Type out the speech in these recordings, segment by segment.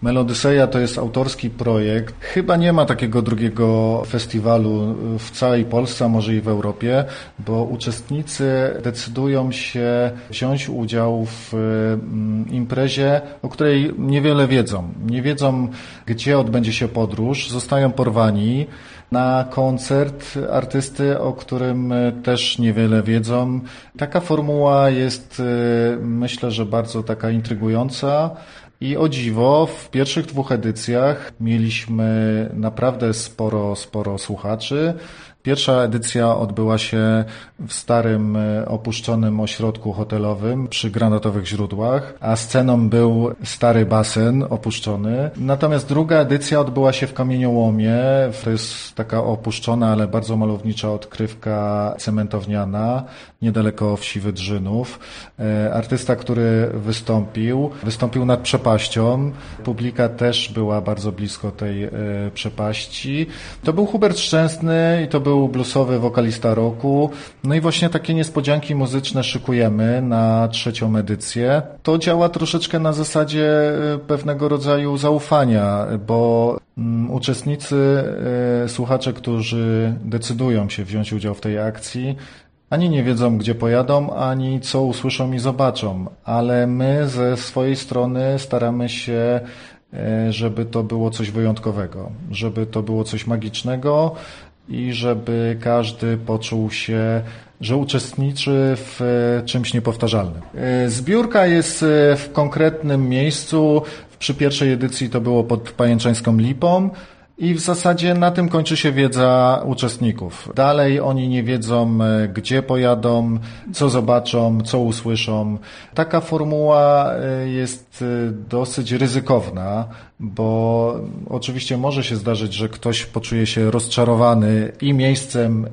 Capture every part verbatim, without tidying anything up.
Melodyseja to jest autorski projekt. Chyba nie ma takiego drugiego festiwalu w całej Polsce, a może i w Europie, bo uczestnicy decydują się wziąć udział w imprezie, o której niewiele wiedzą. Nie wiedzą, gdzie odbędzie się podróż, zostają porwani na koncert artysty, o którym też niewiele wiedzą. Taka formuła jest, myślę, że bardzo taka intrygująca. I o dziwo, w pierwszych dwóch edycjach mieliśmy naprawdę sporo, sporo słuchaczy. Pierwsza edycja odbyła się w starym, opuszczonym ośrodku hotelowym przy Granatowych Źródłach, a sceną był stary basen opuszczony. Natomiast druga edycja odbyła się w Kamieniołomie. To jest taka opuszczona, ale bardzo malownicza odkrywka cementowniana, niedaleko wsi Wydrzynów. Artysta, który wystąpił, wystąpił nad przepaścią. Publika też była bardzo blisko tej przepaści. To był Hubert Szczęsny i to był bluesowy wokalista rocku. No i właśnie takie niespodzianki muzyczne szykujemy na trzecią edycję. To działa troszeczkę na zasadzie pewnego rodzaju zaufania, bo uczestnicy, słuchacze, którzy decydują się wziąć udział w tej akcji, ani nie wiedzą, gdzie pojadą, ani co usłyszą i zobaczą, ale my ze swojej strony staramy się, żeby to było coś wyjątkowego, żeby to było coś magicznego i żeby każdy poczuł się, że uczestniczy w czymś niepowtarzalnym. Zbiórka jest w konkretnym miejscu. Przy pierwszej edycji to było pod Pajęczańską Lipą. I w zasadzie na tym kończy się wiedza uczestników. Dalej oni nie wiedzą, gdzie pojadą, co zobaczą, co usłyszą. Taka formuła jest dosyć ryzykowna, bo oczywiście może się zdarzyć, że ktoś poczuje się rozczarowany i miejscem,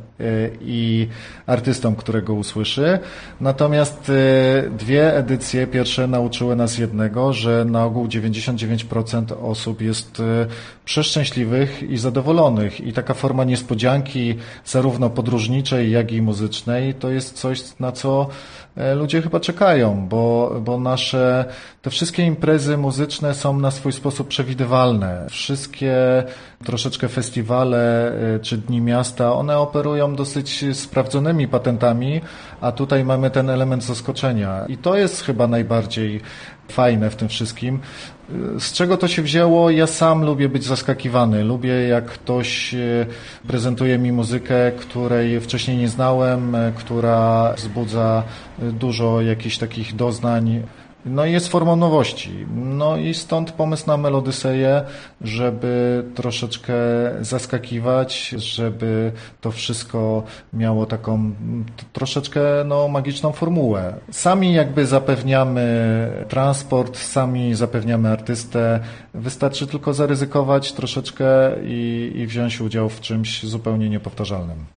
i artystą, którego usłyszy. Natomiast dwie edycje pierwsze nauczyły nas jednego, że na ogół dziewięćdziesiąt dziewięć procent osób jest przeszczęśliwych i zadowolonych. I taka forma niespodzianki, zarówno podróżniczej, jak i muzycznej, to jest coś, na co ludzie chyba czekają, bo, bo nasze, te wszystkie imprezy muzyczne są na swój sposób przewidywalne. Wszystkie troszeczkę festiwale czy Dni Miasta, one operują dosyć sprawdzonymi patentami, a tutaj mamy ten element zaskoczenia. I to jest chyba najbardziej fajne w tym wszystkim. Z czego to się wzięło? Ja sam lubię być zaskakiwany. Lubię, jak ktoś prezentuje mi muzykę, której wcześniej nie znałem, która wzbudza dużo jakichś takich doznań. No i jest formą nowości. No i stąd pomysł na Melodyseję, żeby troszeczkę zaskakiwać, żeby to wszystko miało taką troszeczkę no, magiczną formułę. Sami jakby zapewniamy transport, sami zapewniamy artystę. Wystarczy tylko zaryzykować troszeczkę i, i wziąć udział w czymś zupełnie niepowtarzalnym.